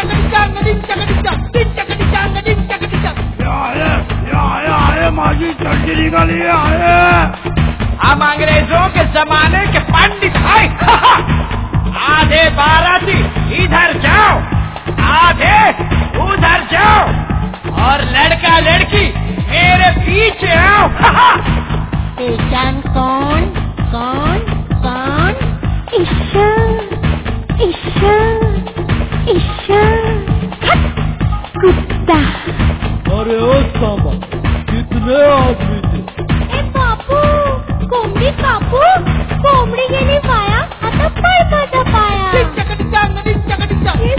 माझी चड्डी निकाली आए। हम अंग्रेजों के जमाने के पंडित हैं। आधे बाराती इधर जाओ, आधे उधर जाओ, और लड़का लड़की मेरे पीछे आओ। पहचान कौन कौन कौन? ईशा ईशा ईशा कुत्ता। अरे ओ सामा, कितने आदमी थे? ए बापू, कोंबडी कापू, कोंबडी गेली वाया, आता पळपाचा पाया। ये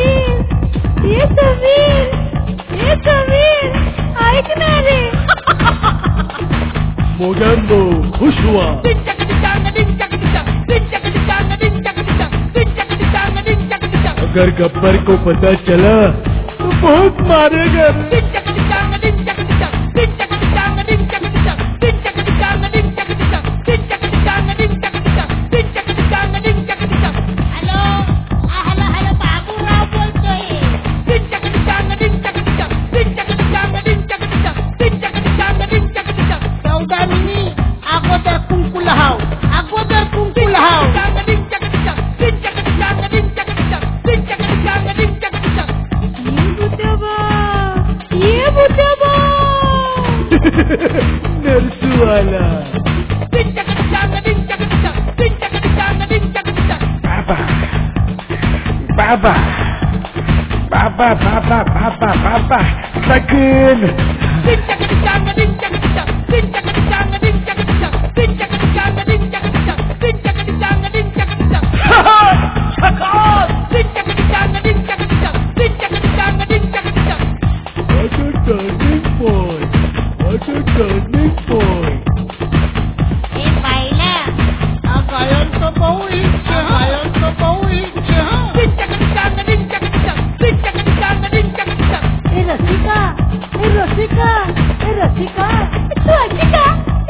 समीर, ऐक ना रे। मोगेम्बो खुश हुआ। अगर गब्बर को पता चला तो बहुत मारेगा। हॅलो बाबूराव बोलतोय। सौदामिनी, अगोदर कुंकू लहाव, अगोदर कुंकू लहाव। ये बुद्धबा नरसू वाला। बाबा बाबा बाबा बाबा बाबा लगन। What a turning point. ए बाईला, गायन तो बहु इच्छा। ए रसिका, तू अशी का?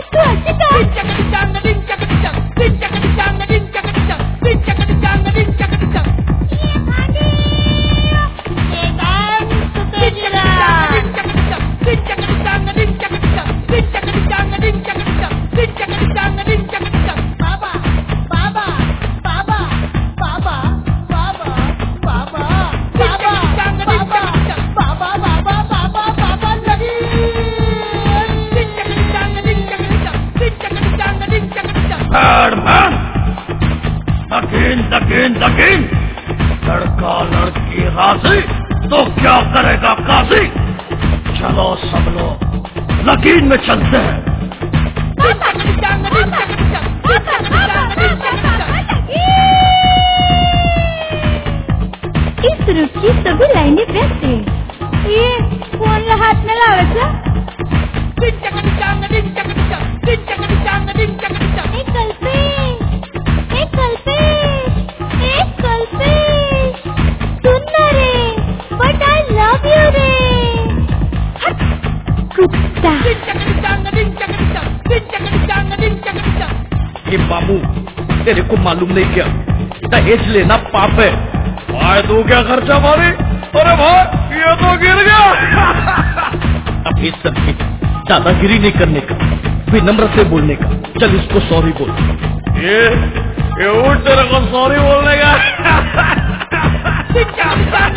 लकीन लड़का लड़की राजी तो क्या करेगा काजी। चलो सब लोग लकीन में चलते हैं। इस रूट की सभी लाइनें व्यस्त हैं। ये फोनला हात न लावायचा। सुन ना रे, but I love you रे। कुत्ता। ये बाबू, तेरे को मालूम नहीं क्या दहेज लेना पाप है। भाई तू क्या खर्चा मारी? अरे भाई ये तो गिर गया। अब इस सब की दादागिरी नहीं करने का, विनम्र से बोलने का। चल इसको सॉरी बोल। ये उठ तेरे को सॉरी बोलने का।